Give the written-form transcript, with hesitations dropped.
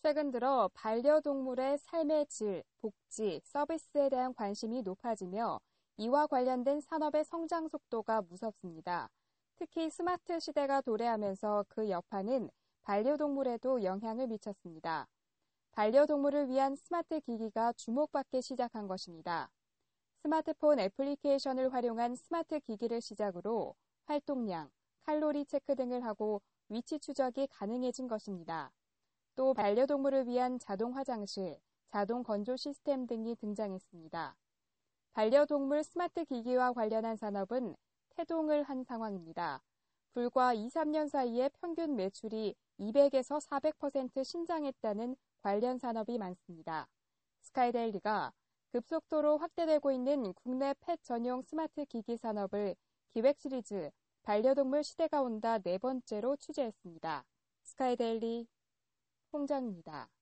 최근 들어 반려동물의 삶의 질, 복지, 서비스에 대한 관심이 높아지며 이와 관련된 산업의 성장 속도가 무섭습니다. 특히 스마트 시대가 도래하면서 그 여파는 반려동물에도 영향을 미쳤습니다. 반려동물을 위한 스마트 기기가 주목받기 시작한 것입니다. 스마트폰 애플리케이션을 활용한 스마트 기기를 시작으로 활동량, 칼로리 체크 등을 하고 위치 추적이 가능해진 것입니다. 또 반려동물을 위한 자동 화장실, 자동 건조 시스템 등이 등장했습니다. 반려동물 스마트 기기와 관련한 산업은 태동을 한 상황입니다. 불과 2, 3년 사이에 평균 매출이 200에서 400% 신장했다는 관련 산업이 많습니다. 스카이데일리가 급속도로 확대되고 있는 국내 펫 전용 스마트 기기 산업을 기획 시리즈 반려동물 시대가 온다 4번째로 취재했습니다. 스카이데일리 홍정입니다.